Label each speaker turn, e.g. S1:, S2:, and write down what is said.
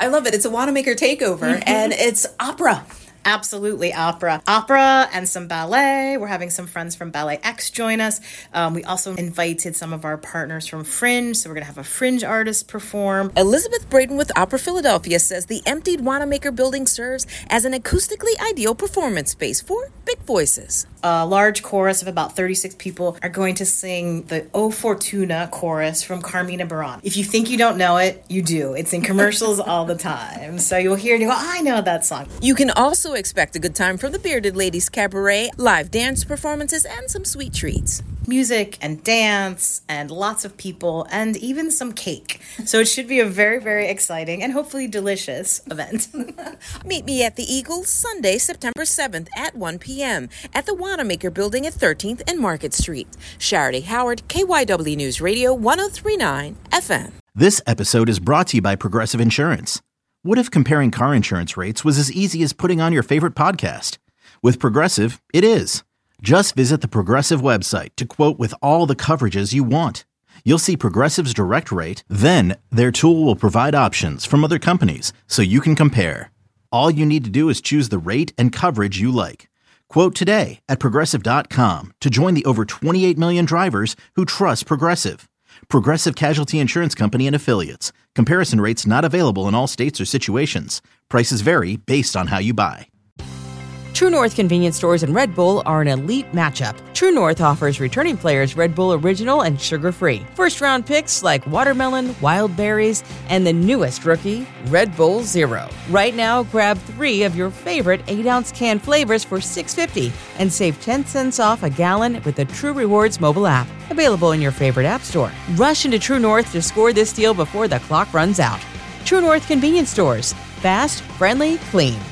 S1: I love it. It's a Wanamaker takeover, and it's opera.
S2: Absolutely, opera and some ballet. We're having some friends from Ballet X join us. We also invited some of our partners from Fringe, so we're going to have a Fringe artist perform.
S1: Elizabeth Braden with Opera Philadelphia says the emptied Wanamaker building serves as an acoustically ideal performance space for big voices.
S2: A large chorus of about 36 people are going to sing the O Fortuna chorus from Carmina Burana. If you think you don't know it, you do. It's in commercials all the time. So you'll hear it and you go, I know that song.
S1: You can also expect a good time from the Bearded Ladies Cabaret, live dance performances, and some sweet treats.
S2: Music and dance and lots of people and even some cake. So it should be a very, very exciting and hopefully delicious event.
S1: Meet me at the Eagle Sunday, September 7th at 1 p.m. at the Wanamaker Building at 13th and Market Street. Charity Howard, KYW News Radio 103.9 FM.
S3: This episode is brought to you by Progressive Insurance. What if comparing car insurance rates was as easy as putting on your favorite podcast? With Progressive, it is. Just visit the Progressive website to quote with all the coverages you want. You'll see Progressive's direct rate, then their tool will provide options from other companies so you can compare. All you need to do is choose the rate and coverage you like. Quote today at Progressive.com to join the over 28 million drivers who trust Progressive. Progressive Casualty Insurance Company and Affiliates. Comparison rates not available in all states or situations. Prices vary based on how you buy.
S4: True North convenience stores and Red Bull are an elite matchup. True North offers returning players Red Bull Original and sugar-free. First-round picks like watermelon, wild berries, and the newest rookie, Red Bull Zero. Right now, grab 3 of your favorite 8-ounce can flavors for $6.50 and save 10 cents off a gallon with the True Rewards mobile app. Available in your favorite app store. Rush into True North to score this deal before the clock runs out. True North convenience stores. Fast, friendly, clean.